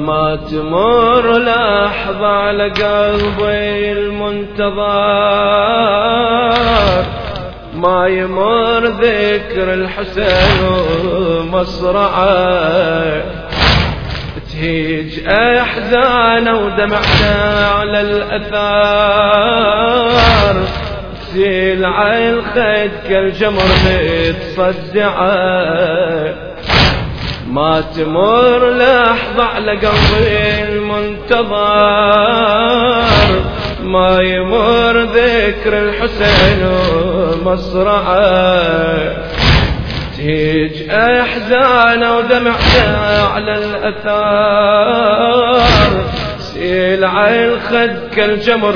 ما تمر لحظة على قلبي المنتظر، ما يمر ذكر الحسين ومصرعه، تهيج أحزانه ودمعنا على الأثار، تسيل على الخد كالجمر متصدعه. ما تمر لحظة على قلبي المنتظر، ما يمر ذكر الحسين ومصرعه، تهيج أحزانه ودمعنا على الأثار، سيل على الخد كالجمر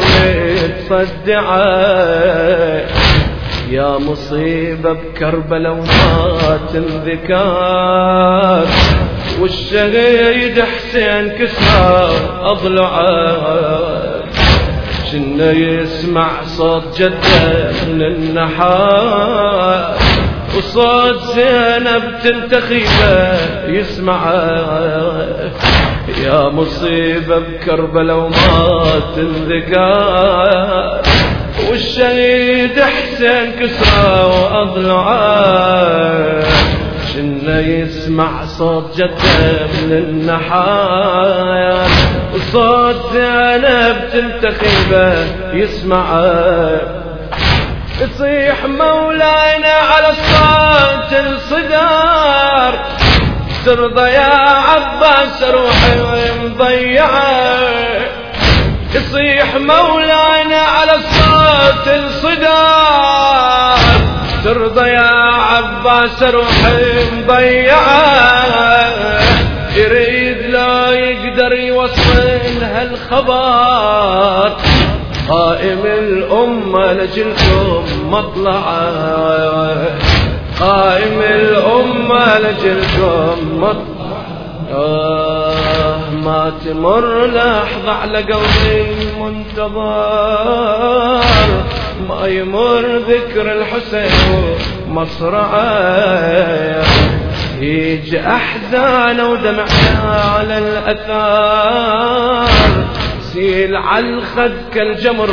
متصدعه. يا مصيبة بكربلاء وما تنذكر، والشهيد حسين كسر أضلعه، كنا يسمع صوت جده من النحار، وصوت زينب تنتخيبه يسمعه. يا مصيبة بكربلاء وما تنذكر، والشهيد حسين كسرى وأضلعه، كنا يسمع صوت جده من النحار، وصوت زينب تنتخيبه يسمعه. يصيح مولانا على الصوت الصدار، ترضى يا عباس روحي مضيعه. يصيح مولانا على الصوت الصدار، ترضى يا عباس روحي مضيعه. يريد لا يقدر يوصل هالخبر، قائم الأمة لجلكم مطلعه، قائم الأمة لجلكم مطلعه. ما تمر لحظة على قلبي المنتظر، ما يمر ذكر الحسين مصرعه، يج أحزانه ودمعنا على الأثار، سيل على الخد كالجمر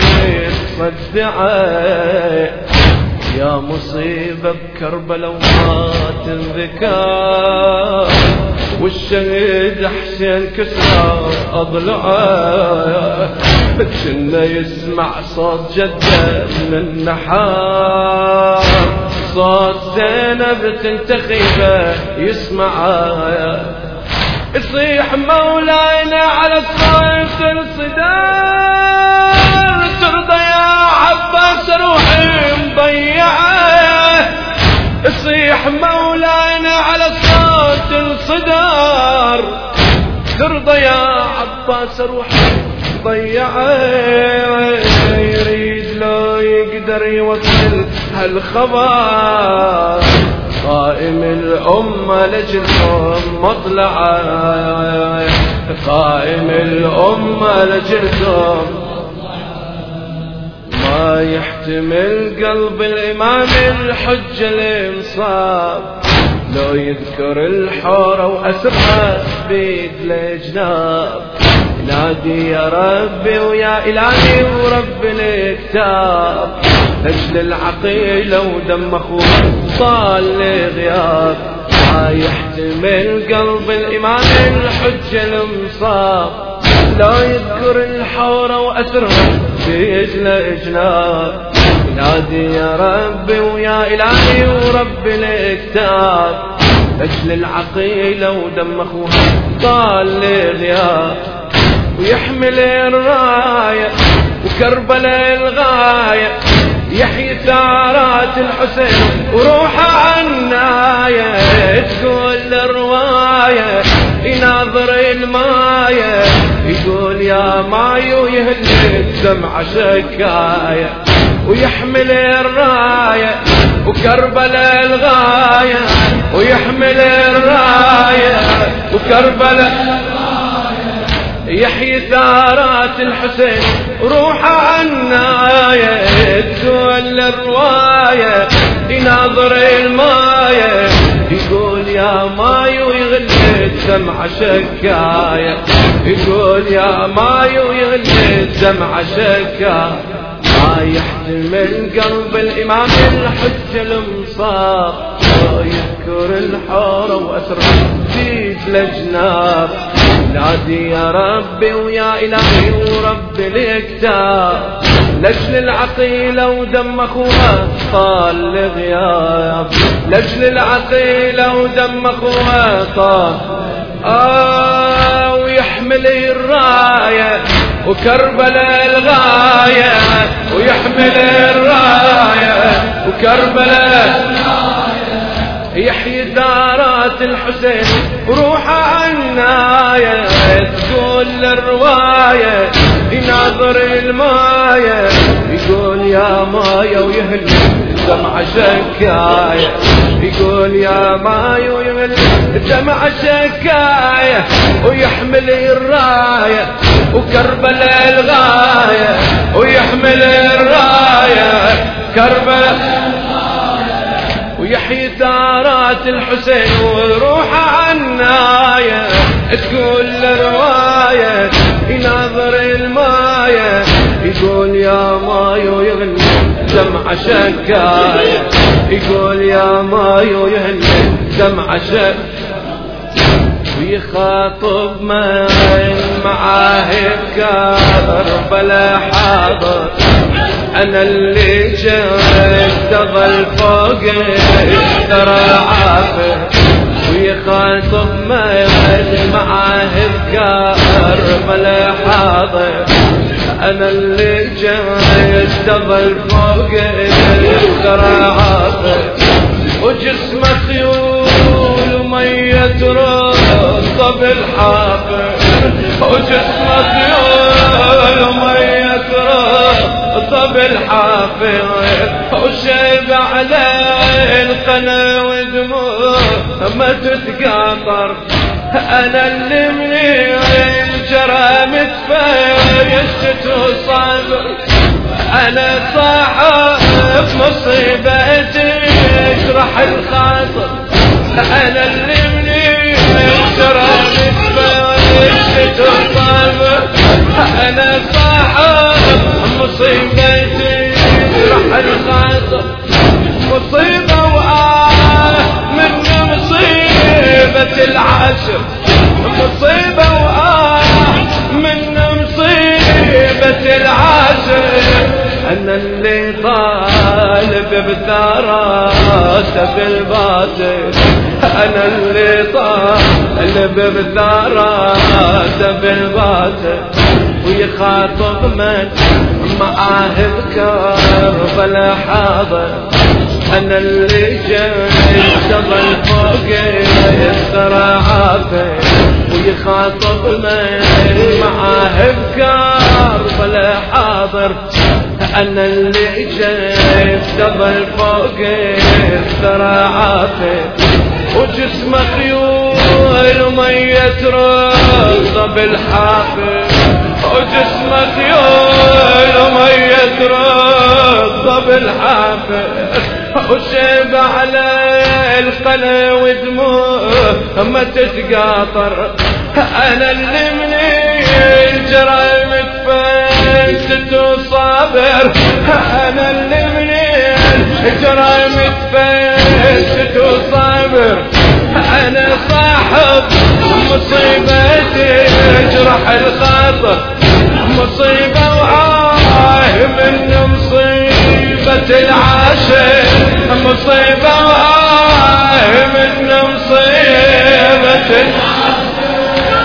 متصدعه. يا مصيبة بكربلاء وما تنذكر، والشهيد حسين كسرى أضلعه، كنا يسمع صوت جده من النحار، صوت زينب تنتخيبه يسمعه. يصيح مولانا على الصوت الصدار، ترضى يا عباس روحي مضيعه. يصيح مولانا على الصوت الصدار، ترضى يا عباس روحي مضيعه. يريد لا يقدر يوصل هالخبر، قائم الأمة لجلكم مطلعه، قائم الأمة لجلكم. ما يحتمل قلب الإمام الحجة الإنصاف، لو يذكر الحورة وأسرها بيد الجناب، نادي يا ربي ويا إلهي ورب الكتاب، أجل العقيلة ودم أخوه طال لغياب. ما يحتمل قلب الإمام الحجة الإنصاف، لا يذكر الحورة وأسرها بيجل إجناب، نادي يا ربي ويا إلهي ورب الكتاب، أجل العقيلة ودم أخوها طال لغياب. ويحمل الراية وكربلاء الغاية، يحيي ثارات الحسين وروحه عناية، تقول الرواية يناظر الماية، يقول يا مايو يهل الدمع شكاية. ويحمل الراية وكربلاء الغاية، ويحمل الراية وكربلاء، يحيي ثارات الحسين روحه عناية، تقول الرواية يناظر الماية، يقول يا مايو يغلد الدمعة شكاية، يقول يا مايو يغلي الدمعة شكاية، ما يحتمل قلب الإمام الحجة المصاب، يذكر الحارة وأسرع في الأجناب، نادي يا ربي ويا إلهي ورب الكتاب، لجل العقيلة ودم أخوها طال لغياب، لجل العقيلة ودم أخوها طال ويحمل الراية وكربلاء الغاية، ويحمل الراية وكربلاء يحيي دارات الحسين وروحه عناية، تقول الرواية يناظر الماية، يقول يا مايا ويهل الدمعة شكاية، يقول يا مايا ويهل الدمعة شكاية، ويحمل الراية وكربلاء الغاية، ويحمل الراية كربلاء ويحيي دارات الحسين وروحه عناية، تقول الرواية يناظر الماية، يقول يا مايو يغني دمعة شكاية، يقول يا مايو يغني دمعة شكاية، ويخاطب من معاهد كربلاء حاضر، أنا اللي جيت ظل فوق ترى عافر، ويخاطب من معاهد كربلاء حاضر، أنا اللي جيت ظل فوق ترى عافر، وجسمه خيول ومية رصب الحافر، وجسمه خيول ومية رصب الحافر، وشيب عليه القنا ودموع ما تتقاطر، أنا اللي مني الجرى متفيشت وصابر، أنا صاحب مصيبتي اشرح الخاطر، أنا اللي مني الجرى متفيشت وصابر، أنا صاحب مصيبتي اشرح الخاطر، مصيبة من مصيبة العاشر، مصيبة من مصيبة العاشر، أنا اللي طالب بثارات بالباطل، أنا اللي طالب بثارات بالباطل، ويخاطب من معاهد كربلاء حاضر، أنا اللي جيت ظل فوق الثرى عافر، ويخاطب من معاهد كربلاء حاضر، أنا اللي جيت ظل فوق الثرى عافر، وجسمه خيول ومية رصب الحافر، وجسمه خيول ومية رصب الحافر، وشيب على القنا ودموع ما تتقاطر، أنا اللي مني الجرى متفلت وصابر، أنا اللي مني الجرى متفلت وصابر، أنا صاحب مصيبتي اجرح الخاطر، مصيبة وعاه من مصيبة العاشر، مصيبة وعاه من مصيبة العاشر،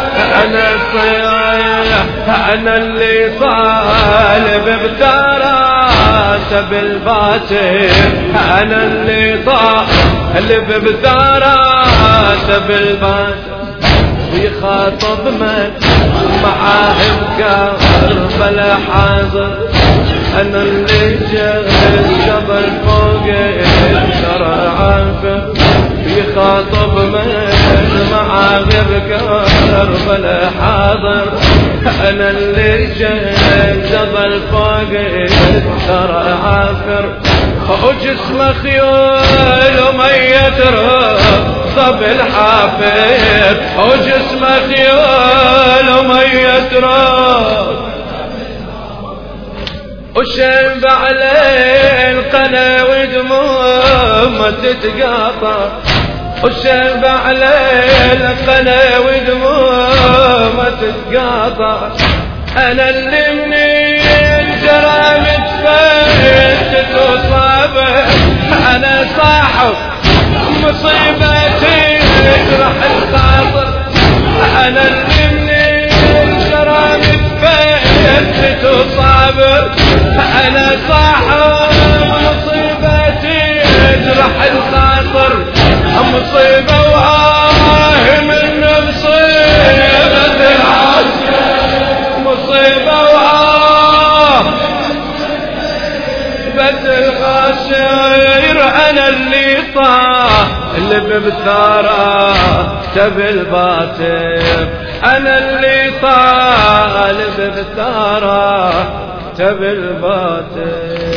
أنا اللي طالب بثارات بالباطل، أنا اللي طالب بثارات بالباطل، ويخاطب من معاهم كربلاء حاضر، أنا اللي جيت قبل فوق الثرى عافر، ويخاطب من معاهم كربلاء حاضر، أنا اللي جيت قبل فوق الثرى عافر، وجسمه خيول وميت رصب الحافر وجسمه خيول وميت رصب وشيب عليه القنا ودموع ما تتقاطع وشيب عليه القنا ودموع ما تتقاطع انا اللي مني الجرام تفلت وصابه انا صاحب مصيبتي تجرح الخاطر انا اللي مني الجرام تفلت وصابه انا صاحب مصيبتي تجرح الخاطر مصيبه وآه من مصيبه العاشق مصيبه وآه الغاشير انا اللي طاه اللي ببثاره كتب الباطل انا اللي طاه اللي ببثاره كتب الباطل